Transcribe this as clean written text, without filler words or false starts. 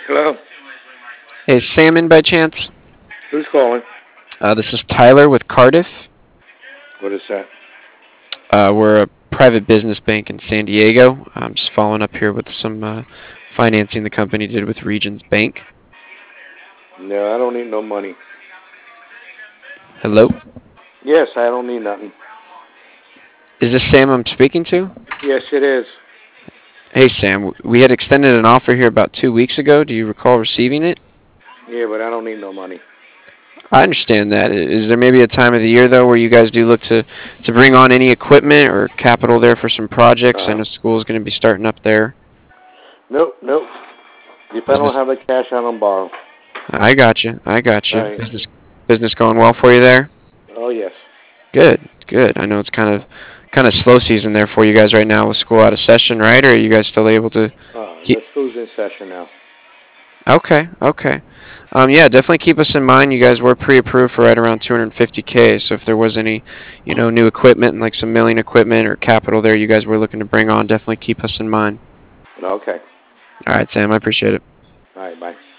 Hello? Hey, Salmon by chance? Who's calling? This is Tyler with Cardiff. What is that? We're a private business bank in San Diego. I'm just following up here with some financing the company did with Regions Bank. No, I don't need no money. Hello? Yes, I don't need nothing. Is this Sam I'm speaking to? Yes, it is. Hey, Sam. We had extended an offer here about 2 weeks ago. Do you recall receiving it? Yeah, but I don't need no money. I understand that. Is there maybe a time of the year, though, where you guys do look to bring on any equipment or capital there for some projects? I Uh, know school is going to be starting up there. nope, nope. If I don't Business. have the cash, I don't borrow. I got you. I got you. Right. Business going well for you there. Oh, yes. Good, good. I know it's kind of slow season there for you guys right now with school out of session, right? Or are you guys still able to The keep? school's in session now. Okay, okay. Yeah, definitely keep us in mind. You guys were pre-approved for right around 250K. So if there was any, new equipment and like some milling equipment or capital there, you guys were looking to bring on, definitely keep us in mind. Okay. All right, Sam. I appreciate it. All right, bye.